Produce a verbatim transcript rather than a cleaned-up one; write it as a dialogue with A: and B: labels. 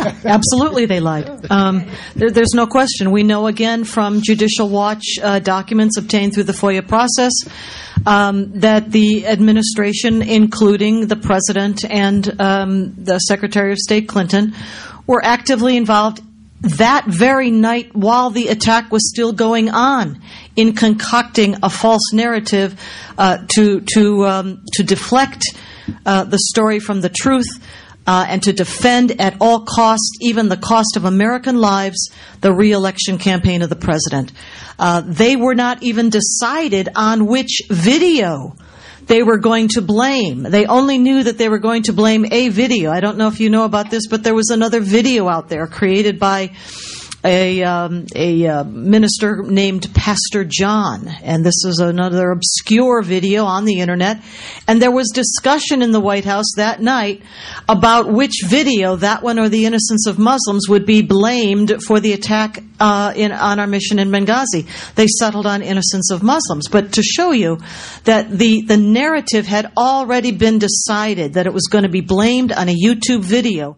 A: Yeah, absolutely they lied. Um, there, there's no question. We know, again, from Judicial Watch uh, documents obtained through the FOIA process um, that the administration, including the President and um, the Secretary of State Clinton, were actively involved that very night while the attack was still going on in concocting a false narrative uh, to to um, to deflect uh, the story from the truth uh, and to defend at all costs, even the cost of American lives, the re-election campaign of the president. Uh, they were not even decided on which video they were going to blame. They only knew that they were going to blame a video. I don't know if you know about this, but there was another video out there created by a um, a uh, minister named Pastor John, and this is another obscure video on the internet. And there was discussion in the White House that night about which video, that one or the innocence of Muslims, would be blamed for the attack uh, in on our mission in Benghazi. They settled on innocence of Muslims. But to show you that the the narrative had already been decided, that it was going to be blamed on a YouTube video.